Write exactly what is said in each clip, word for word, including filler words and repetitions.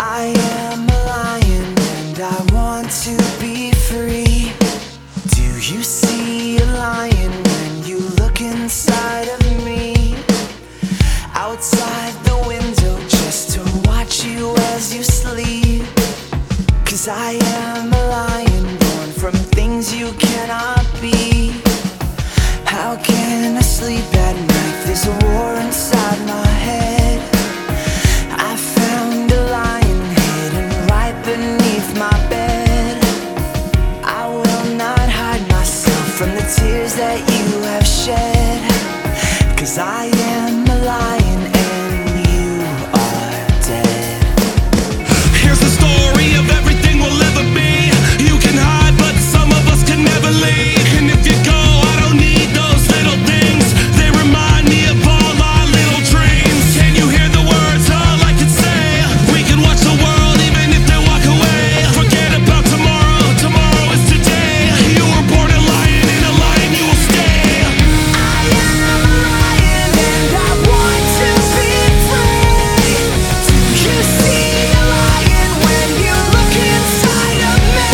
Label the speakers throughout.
Speaker 1: I am a lion and I want to be free. Do you see a lion when you look inside of me? Outside the window just to watch you as you sleep. 'Cause I am a lion born from things you cannot be. How can I sleep at night? There's a war inside my head. I found a lion hidden right beneath my bed. I will not hide myself from the tears that you have shed. 'Cause I am a lion and you are dead.
Speaker 2: Here's the story of everything we'll ever be. You can hide, but some of us can never leave. And if you go, I don't need those little things. They remind me of all our little dreams. Can you hear the words all I can say? We can watch the world even if they walk away. Forget about tomorrow, tomorrow is today. You were born a lion, and a lion you will stay.
Speaker 1: I am a lion and I want to be free. Do you see a lion when you look inside of me?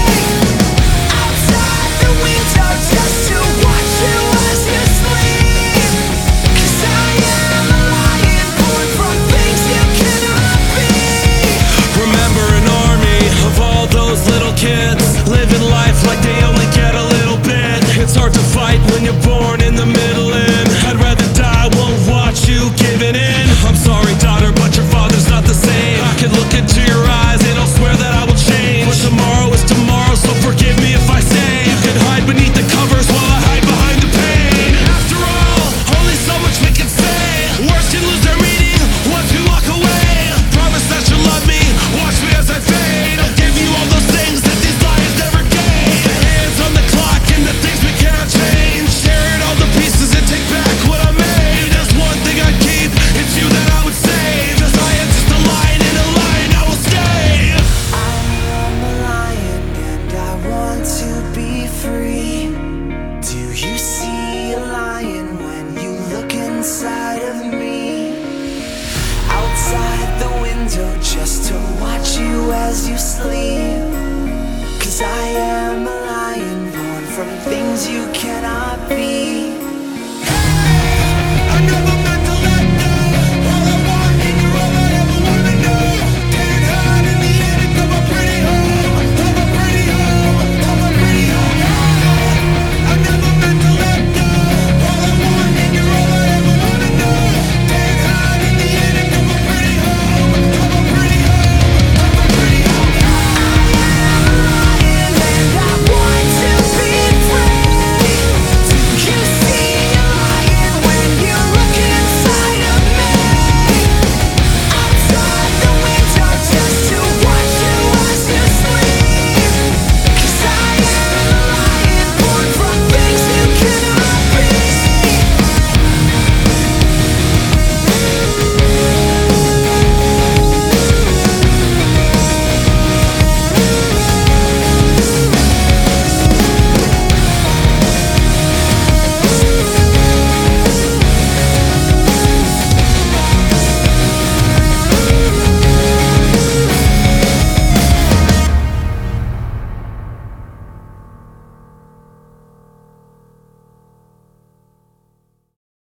Speaker 1: Outside the window just to watch you as you sleep. 'Cause I am a lion born from things you cannot be.
Speaker 2: Remember an army of all those little kids living life like they only get a little bit. It's hard to fight when you're born in the middle, and I'd rather die, won't watch you giving in. I'm sorry, daughter, but your father's not the same. I can look into your eyes and I'll swear that I will change. But tomorrow is tomorrow, so forgive me if I say you can hide beneath the covers while I hide behind the pain. After all, only so much we can say. Words can lose their meaning once we walk away. Promise that you'll love me, watch me as I fade. I'll give you all those things that these lions never gave. The hands on the clock and the things we can't change. Tear it all to pieces and take back what I made. There's one thing I'd keep, it's you that I would save. 'Cause I am just a lion, and a lion I will stay.
Speaker 1: I am a lion and I want to be free. Do you see a lion when you look inside of me? Outside the window just to watch you as you sleep. 'Cause I am a lion born from things you